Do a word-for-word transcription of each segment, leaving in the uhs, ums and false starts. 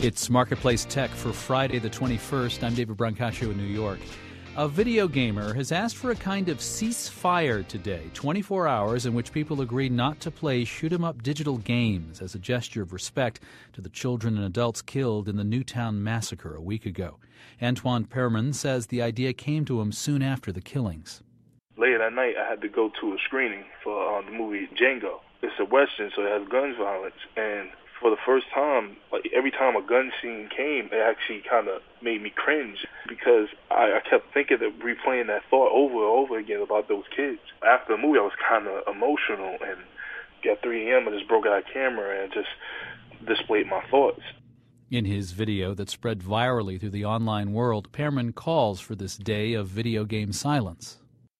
It's Marketplace Tech for Friday the twenty-first. I'm David Brancaccio in New York. A video gamer has asked for a kind of ceasefire today, twenty-four hours in which people agree not to play shoot-'em-up digital games as a gesture of respect to the children and adults killed in the Newtown massacre a week ago. Antoine Perman says the idea came to him soon after the killings. Late at night, I had to go to a screening for uh, the movie Django. It's a Western, so it has gun violence, and for the first time, like every time a gun scene came, it actually kind of made me cringe because I, I kept thinking of replaying that thought over and over again about those kids. After the movie, I was kind of emotional, and at three a.m. I just broke out a camera and just displayed my thoughts. In his video that spread virally through the online world, Perman calls for this day of video game silence.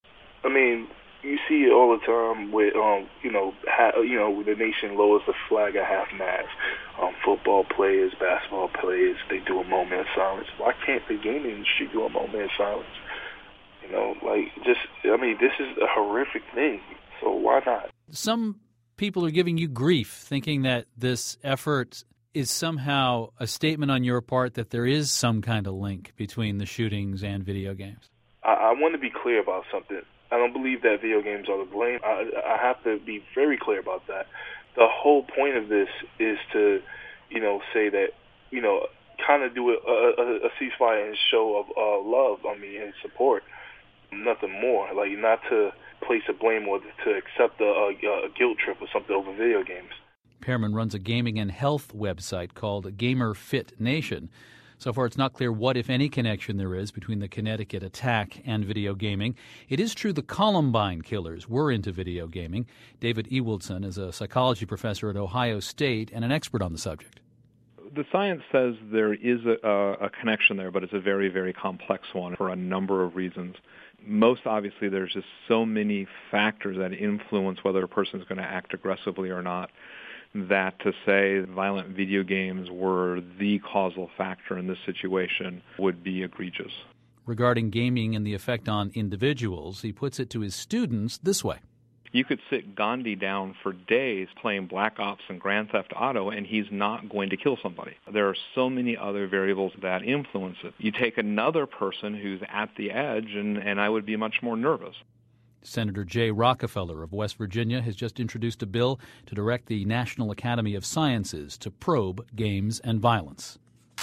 I mean, you see it all the time with, um, you know, ha- you know, the nation lowers the flag at half-mast. Um, football players, basketball players, they do a moment of silence. Why can't the gaming industry do a moment of silence? You know, like, just, I mean, this is a horrific thing, so why not? Some people are giving you grief, thinking that this effort is somehow a statement on your part that there is some kind of link between the shootings and video games. I, I want to be clear about something. I don't believe that video games are to blame. I, I have to be very clear about that. The whole point of this is to, you know, say that, you know, kind of do a, a, a ceasefire and show of uh, love, I mean, and support, nothing more. Like, not to place a blame or to accept a, a, a guilt trip or something over video games. Perman runs a gaming and health website called Gamer Fit Nation. So far, it's not clear what, if any, connection there is between the Connecticut attack and video gaming. It is true the Columbine killers were into video gaming. David Ewaldson is a psychology professor at Ohio State and an expert on the subject. The science says there is a, a connection there, but it's a very, very complex one for a number of reasons. Most obviously, there's just so many factors that influence whether a person is going to act aggressively or not, that to say violent video games were the causal factor in this situation would be egregious. Regarding gaming and the effect on individuals, he puts it to his students this way. You could sit Gandhi down for days playing Black Ops and Grand Theft Auto, and he's not going to kill somebody. There are so many other variables that influence it. You take another person who's at the edge, and, and I would be much more nervous. Senator Jay Rockefeller of West Virginia has just introduced a bill to direct the National Academy of Sciences to probe games and violence.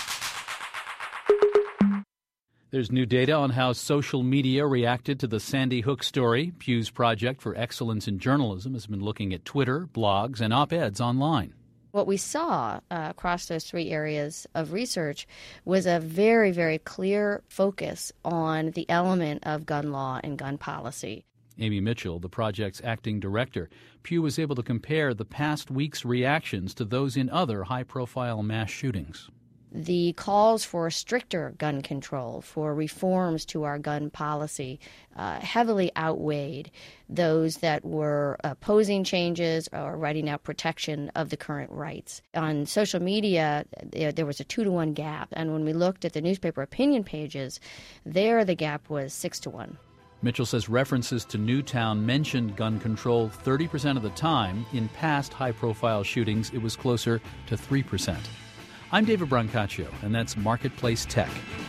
There's new data on how social media reacted to the Sandy Hook story. Pew's Project for Excellence in Journalism has been looking at Twitter, blogs, and op-eds online. What we saw uh, across those three areas of research was a very, very clear focus on the element of gun law and gun policy. Amy Mitchell, the project's acting director. Pew was able to compare the past week's reactions to those in other high-profile mass shootings. The calls for stricter gun control, for reforms to our gun policy, uh, heavily outweighed those that were opposing changes or writing out protection of the current rights. On social media, there was a two-to-one gap, and when we looked at the newspaper opinion pages, there the gap was six to one. Mitchell says references to Newtown mentioned gun control thirty percent of the time. In past high-profile shootings, it was closer to three percent. I'm David Brancaccio, and that's Marketplace Tech.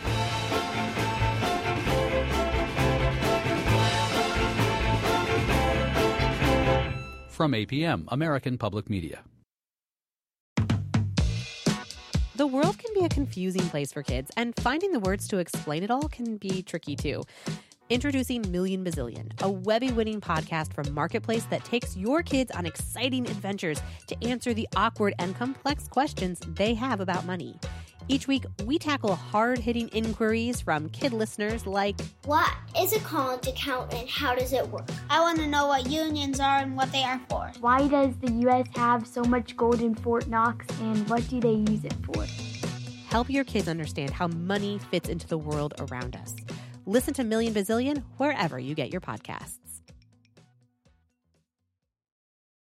From A P M, American Public Media. The world can be a confusing place for kids, and finding the words to explain it all can be tricky, too. Introducing Million Bazillion, a Webby-winning podcast from Marketplace that takes your kids on exciting adventures to answer the awkward and complex questions they have about money. Each week, we tackle hard-hitting inquiries from kid listeners like, what is a college account and how does it work? I want to know what unions are and what they are for. Why does the U S have so much gold in Fort Knox and what do they use it for? Help your kids understand how money fits into the world around us. Listen to Million Bazillion wherever you get your podcasts.